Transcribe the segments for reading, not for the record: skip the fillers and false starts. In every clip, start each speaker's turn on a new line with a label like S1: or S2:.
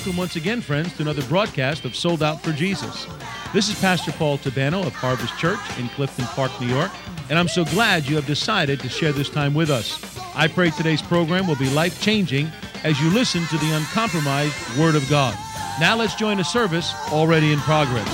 S1: Welcome once again, friends, to another broadcast of Sold Out for Jesus. This is Pastor Paul Tabano of Harvest Church in Clifton Park, New York, and I'm so glad you have decided to share this time with us. I pray today's program will be life-changing as you listen to the uncompromised Word of God. Now let's join a service already in progress.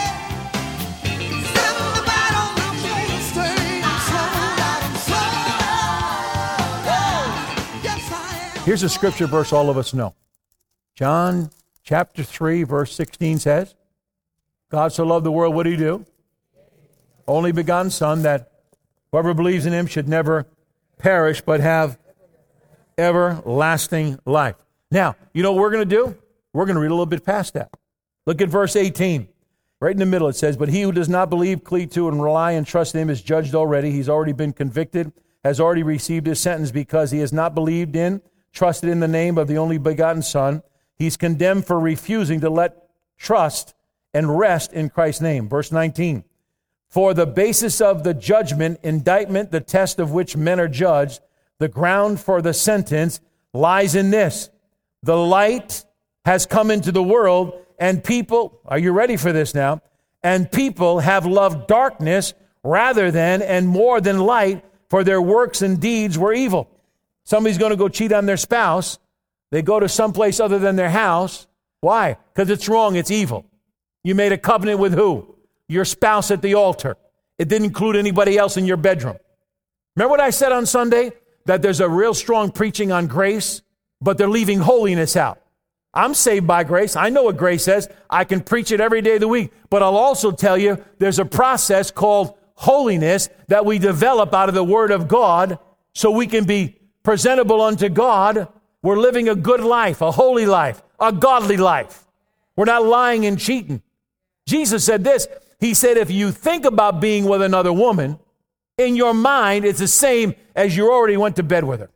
S2: Here's a scripture verse all of us know. John chapter 3, verse 16 says, God so loved the world, what did he do? Only begotten Son, that whoever believes in him should never perish, but have everlasting life. Now, you know what we're going to do? We're going to read a little bit past that. Look at verse 18. Right in the middle it says, but he who does not believe, cleave to, and rely and trust in him is judged already. He's already been convicted, has already received his sentence because he has not believed in, trusted in the name of the only begotten Son. He's condemned for refusing to let trust and rest in Christ's name. Verse 19. For the basis of the judgment, indictment, the test of which men are judged, the ground for the sentence lies in this. The light has come into the world, and people, are you ready for this now? And people have loved darkness rather than and more than light, for their works and deeds were evil. Somebody's going to go cheat on their spouse. They go to someplace other than their house. Why? Because it's wrong. It's evil. You made a covenant with who? Your spouse at the altar. It didn't include anybody else in your bedroom. Remember what I said on Sunday? That there's a real strong preaching on grace, but they're leaving holiness out. I'm saved by grace. I know what grace says. I can preach it every day of the week. But I'll also tell you there's a process called holiness that we develop out of the Word of God so we can be presentable unto God. We're living a good life, a holy life, a godly life. We're not lying and cheating. Jesus said this. He said, if you think about being with another woman, in your mind, it's the same as you already went to bed with her.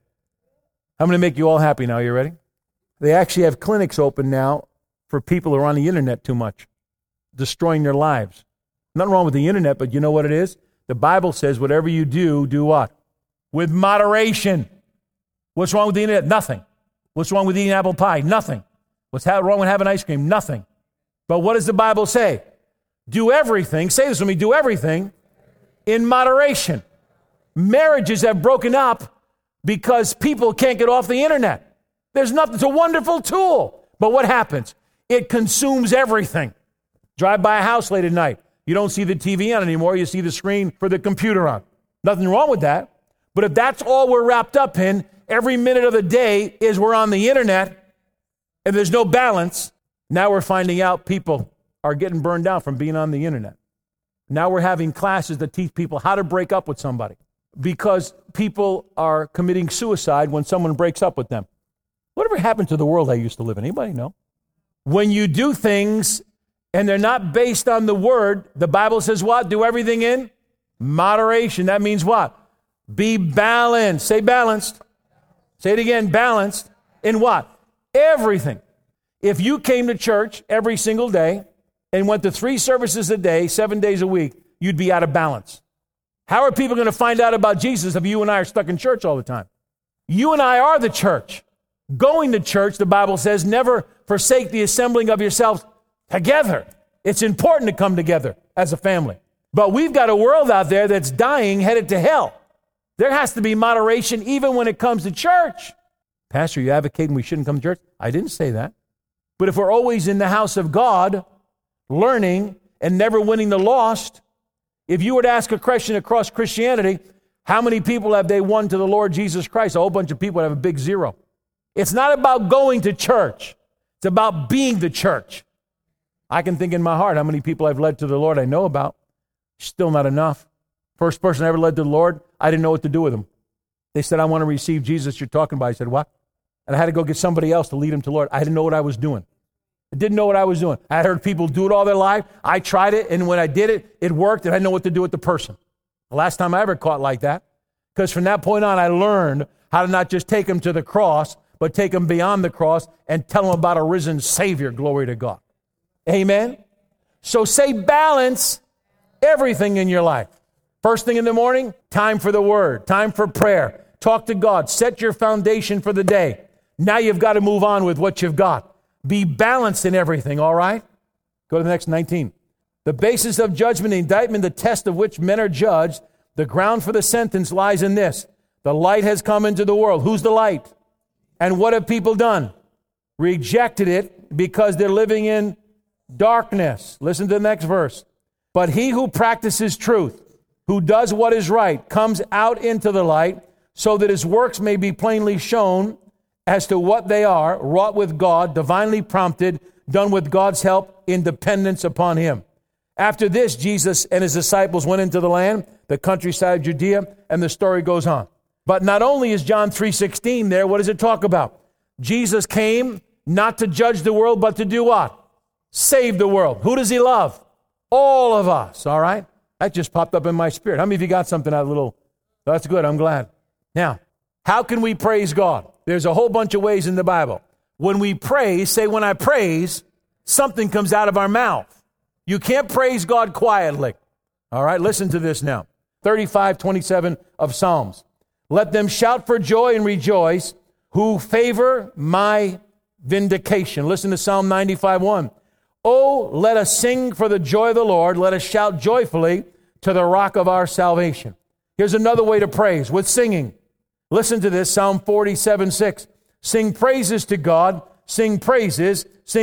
S2: I'm going to make you all happy now. You ready? They actually have clinics open now for people who are on the internet too much, destroying their lives. Nothing wrong with the internet, but you know what it is? The Bible says whatever you do, do what? With moderation. What's wrong with the internet? Nothing. What's wrong with eating apple pie? Nothing. What's wrong with having ice cream? Nothing. But what does the Bible say? Do everything, say this with me, do everything in moderation. Marriages have broken up because people can't get off the internet. There's nothing, it's a wonderful tool. But what happens? It consumes everything. Drive by a house late at night. You don't see the TV on anymore. You see the screen for the computer on. Nothing wrong with that. But if that's all we're wrapped up in, every minute of the day is we're on the internet and there's no balance. Now we're finding out people are getting burned out from being on the internet. Now we're having classes that teach people how to break up with somebody because people are committing suicide when someone breaks up with them. Whatever happened to the world I used to live in? Anybody know? When you do things and they're not based on the Word, the Bible says what? Do everything in moderation. That means what? Be balanced. Say balanced. Say it again, balanced. In what? Everything. If you came to church every single day and went to 3 services a day, 7 days a week, you'd be out of balance. How are people going to find out about Jesus if you and I are stuck in church all the time? You and I are the church. Going to church, the Bible says, never forsake the assembling of yourselves together. It's important to come together as a family. But we've got a world out there that's dying, headed to hell. There has to be moderation even when it comes to church. Pastor, you advocating we shouldn't come to church? I didn't say that. But if we're always in the house of God, learning and never winning the lost, if you were to ask a question across Christianity, how many people have they won to the Lord Jesus Christ? A whole bunch of people would have a big zero. It's not about going to church. It's about being the church. I can think in my heart how many people I've led to the Lord I know about. Still not enough. First person I ever led to the Lord, I didn't know what to do with them. They said, I want to receive Jesus you're talking about. I said, what? And I had to go get somebody else to lead him to the Lord. I didn't know what I was doing. I didn't know what I was doing. I heard people do it all their life. I tried it, and when I did it, it worked, and I didn't know what to do with the person. The last time I ever caught like that, because from that point on, I learned how to not just take them to the cross, but take them beyond the cross and tell them about a risen Savior. Glory to God. Amen? So say balance everything in your life. First thing in the morning, time for the Word, time for prayer. Talk to God. Set your foundation for the day. Now you've got to move on with what you've got. Be balanced in everything, all right? Go to the next 19. The basis of judgment, the indictment, the test of which men are judged, the ground for the sentence lies in this. The light has come into the world. Who's the light? And what have people done? Rejected it because they're living in darkness. Listen to the next verse. But he who practices truth, who does what is right, comes out into the light, so that his works may be plainly shown as to what they are, wrought with God, divinely prompted, done with God's help, in dependence upon him. After this, Jesus and his disciples went into the land, the countryside of Judea, and the story goes on. But not only is John 3:16 there, what does it talk about? Jesus came not to judge the world, but to do what? Save the world. Who does he love? All of us, all right? That just popped up in my spirit. How many of you got something out of little? That's good, I'm glad. Now, how can we praise God? There's a whole bunch of ways in the Bible. When we praise, say when I praise, something comes out of our mouth. You can't praise God quietly. All right, listen to this now. 35:27 of Psalms. Let them shout for joy and rejoice who favor my vindication. Listen to Psalm 95:1. Oh, let us sing for the joy of the Lord. Let us shout joyfully to the rock of our salvation. Here's another way to praise, with singing. Listen to this, Psalm 47:6. Sing praises to God, sing praises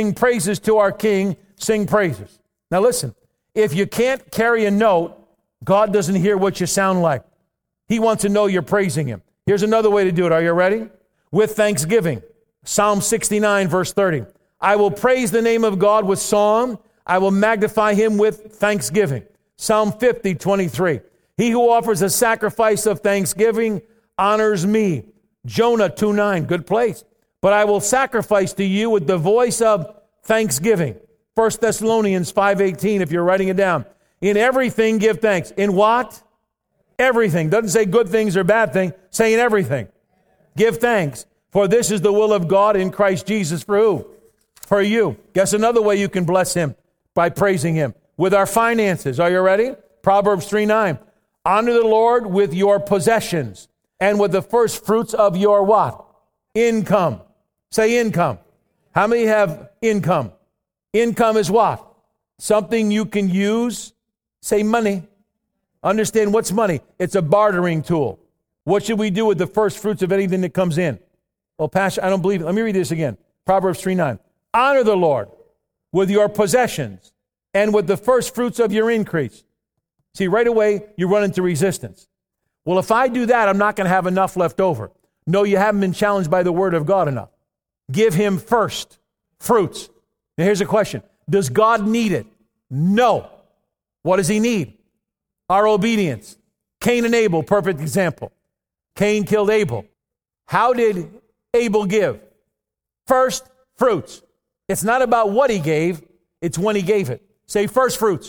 S2: to our King, sing praises. Now listen, if you can't carry a note, God doesn't hear what you sound like. He wants to know you're praising him. Here's another way to do it. Are you ready? With thanksgiving. Psalm 69, verse 30. I will praise the name of God with song. I will magnify him with thanksgiving. Psalm 50:23. He who offers a sacrifice of thanksgiving honors me. Jonah 2:9, good place. But I will sacrifice to you with the voice of thanksgiving. 1 Thessalonians 5:18, if you're writing it down. In everything give thanks. In what? Everything. Doesn't say good things or bad things. Saying everything. Give thanks. For this is the will of God in Christ Jesus for who? For you. Guess another way you can bless him? By praising him. With our finances. Are you ready? Proverbs 3:9. Honor the Lord with your possessions and with the first fruits of your what? Income. Say income. How many have income? Income is what? Something you can use. Say money. Understand what's money? It's a bartering tool. What should we do with the first fruits of anything that comes in? Well, Pastor, I don't believe it. Let me read this again. Proverbs 3:9. Honor the Lord with your possessions and with the first fruits of your increase. See, right away, you run into resistance. Well, if I do that, I'm not going to have enough left over. No, you haven't been challenged by the Word of God enough. Give him first fruits. Now, here's a question. Does God need it? No. What does he need? Our obedience. Cain and Abel, perfect example. Cain killed Abel. How did Abel give? First fruits. It's not about what he gave, it's when he gave it. Say first fruits.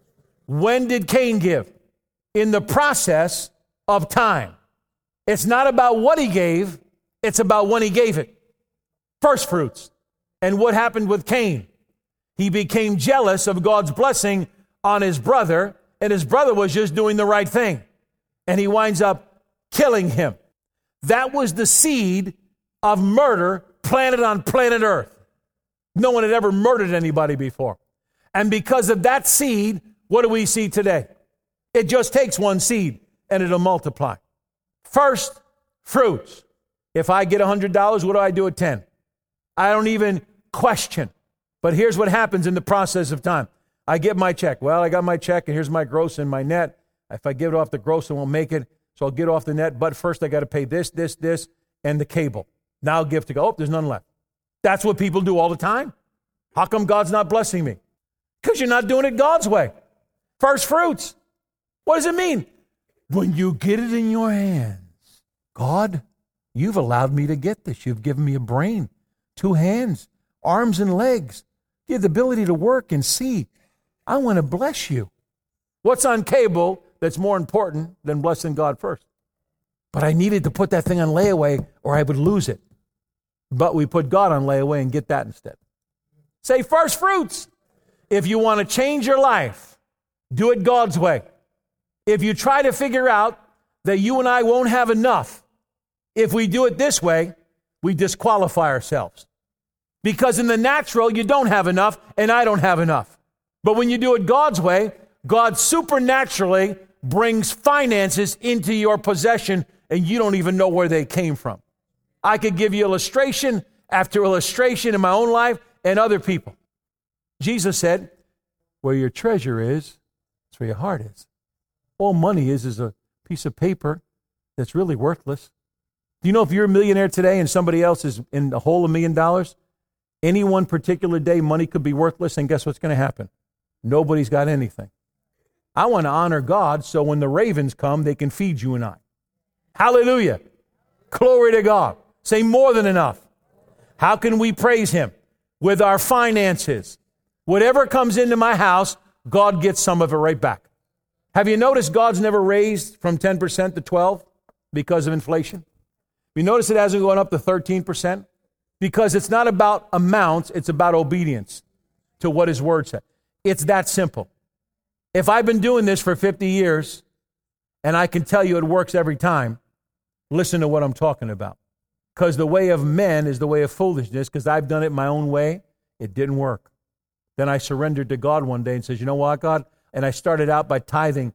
S2: When did Cain give? In the process of time. It's not about what he gave, it's about when he gave it. First fruits. And what happened with Cain? He became jealous of God's blessing on his brother, and his brother was just doing the right thing. And he winds up killing him. That was the seed of murder planted on planet Earth. No one had ever murdered anybody before. And because of that seed, what do we see today? It just takes one seed and it'll multiply. First fruits. If I get $100, what do I do at 10? I don't even question. But here's what happens in the process of time. I get my check. Well, I got my check and here's my gross and my net. If I give it off the gross, I won't make it. So I'll get off the net. But first I got to pay this, and the cable. Now I'll give to go. Oh, there's none left. That's what people do all the time. How come God's not blessing me? Because you're not doing it God's way. First fruits. What does it mean? When you get it in your hands. God, you've allowed me to get this. You've given me a brain, 2 hands, arms and legs. You have the ability to work and see. I want to bless you. What's on cable that's more important than blessing God first? But I needed to put that thing on layaway or I would lose it. But we put God on layaway and get that instead. Say first fruits. If you want to change your life, do it God's way. If you try to figure out that you and I won't have enough, if we do it this way, we disqualify ourselves. Because in the natural, you don't have enough, and I don't have enough. But when you do it God's way, God supernaturally brings finances into your possession, and you don't even know where they came from. I could give you illustration after illustration in my own life and other people. Jesus said, where your treasure is, that's where your heart is. All money is a piece of paper that's really worthless. Do you know if you're a millionaire today and somebody else is in the hole $1 million, any one particular day money could be worthless, and guess what's going to happen? Nobody's got anything. I want to honor God so when the ravens come, they can feed you and I. Hallelujah. Glory to God. Say more than enough. How can we praise Him? With our finances. Whatever comes into my house, God gets some of it right back. Have you noticed God's never raised from 10% to 12% because of inflation? You notice it hasn't gone up to 13%? Because it's not about amounts, it's about obedience to what His Word said. It's that simple. If I've been doing this for 50 years, and I can tell you it works every time, listen to what I'm talking about. Because the way of men is the way of foolishness, because I've done it my own way, it didn't work. Then I surrendered to God one day and said, you know what, God? And I started out by tithing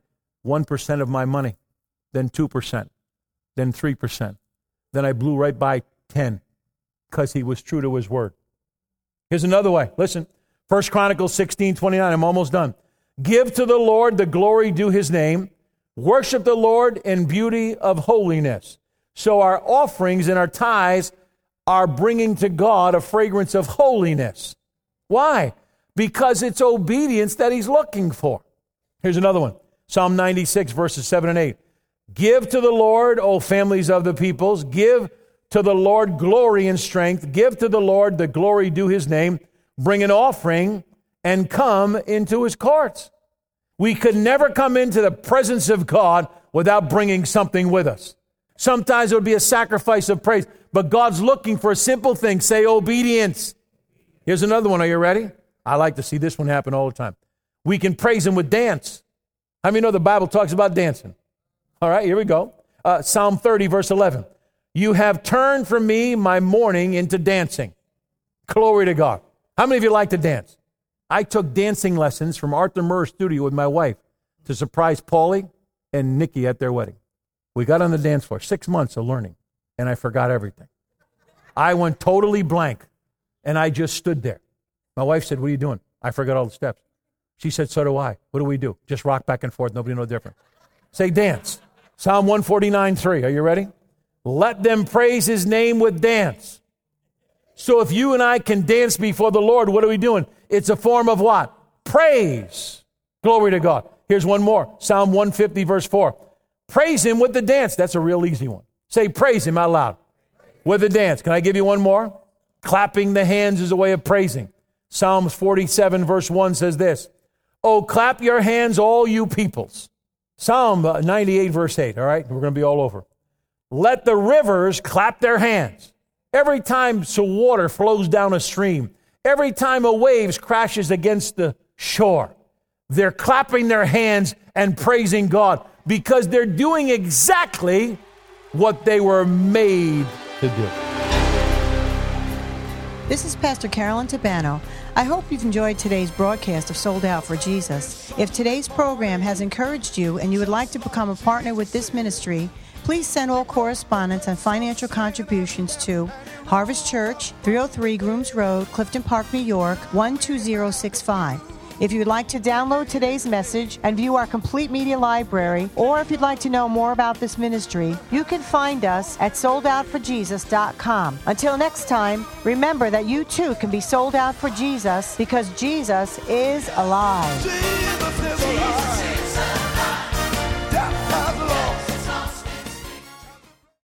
S2: 1% of my money, then 2%, then 3%. Then I blew right by 10% because He was true to His Word. Here's another way. Listen, 1 Chronicles 16:29. I'm almost done. Give to the Lord the glory due His name. Worship the Lord in beauty of holiness. So our offerings and our tithes are bringing to God a fragrance of holiness. Why? Because it's obedience that He's looking for. Here's another one. Psalm 96, verses 7 and 8. Give to the Lord, O families of the peoples. Give to the Lord glory and strength. Give to the Lord the glory due His name. Bring an offering and come into His courts. We could never come into the presence of God without bringing something with us. Sometimes it would be a sacrifice of praise, but God's looking for a simple thing. Say obedience. Here's another one. Are you ready? I like to see this one happen all the time. We can praise Him with dance. How many know the Bible talks about dancing? All right, here we go. Psalm 30, verse 11. You have turned from me my mourning into dancing. Glory to God. How many of you like to dance? I took dancing lessons from Arthur Murr's studio with my wife to surprise Paulie and Nikki at their wedding. We got on the dance floor, 6 months of learning, and I forgot everything. I went totally blank, and I just stood there. My wife said, what are you doing? I forgot all the steps. She said, so do I. What do we do? Just rock back and forth. Nobody knows different. Say dance. Psalm 149:3. Are you ready? Let them praise His name with dance. So if you and I can dance before the Lord, what are we doing? It's a form of what? Praise. Glory to God. Here's one more. Psalm 150, verse 4. Praise Him with the dance. That's a real easy one. Say praise Him out loud. With the dance. Can I give you one more? Clapping the hands is a way of praising. Psalms 47, verse 1 says this. Oh, clap your hands, all you peoples. Psalm 98, verse 8. All right, we're going to be all over. Let the rivers clap their hands. Every time some water flows down a stream, every time a wave crashes against the shore, they're clapping their hands and praising God because they're doing exactly what they were made to do.
S3: This is Pastor Carolyn Tabano. I hope you've enjoyed today's broadcast of Sold Out for Jesus. If today's program has encouraged you and you would like to become a partner with this ministry, please send all correspondence and financial contributions to Harvest Church, 303 Grooms Road, Clifton Park, New York, 12065. If you would like to download today's message and view our complete media library, or if you'd like to know more about this ministry, you can find us at soldoutforjesus.com. Until next time, remember that you too can be sold out for Jesus because Jesus is alive. Jesus is alive.